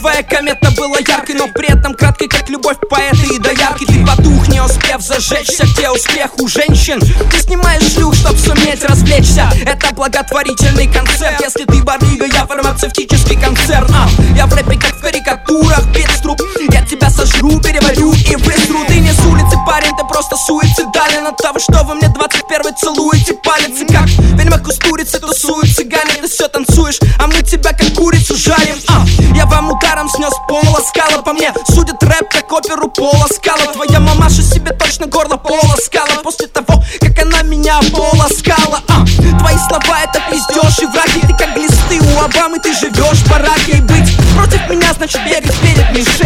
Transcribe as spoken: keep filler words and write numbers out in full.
твоя комета была яркой, но при этом краткой, как любовь поэта и доярки. Ты потух, не успев зажечься, где успех у женщин. Ты снимаешь шлюх, чтоб суметь развлечься. Это благотворительный концерт. Если ты барыга, я фармацевтический концерн. а, Я в рэпе как в карикатурах, битструп. Я тебя сожру, переварю и высру. Ты не с улицы, парень, ты просто суицидален от того, что вы мне двадцать первый целуете палец. И как ведьма кустурицы тусуют цыгане. Ты все танцуешь, а мы тебя как курицу жарим. а, Я вам ударом снес полоскала. По мне судит рэп, как оперу полоскала. Твоя мамаша себе точно горло полоскала после того, как она меня полоскала. а, Твои слова это пиздеж и враги. Ты как глисты у Обамы, ты живешь в бараке. И быть против меня значит бегать перед мишенью.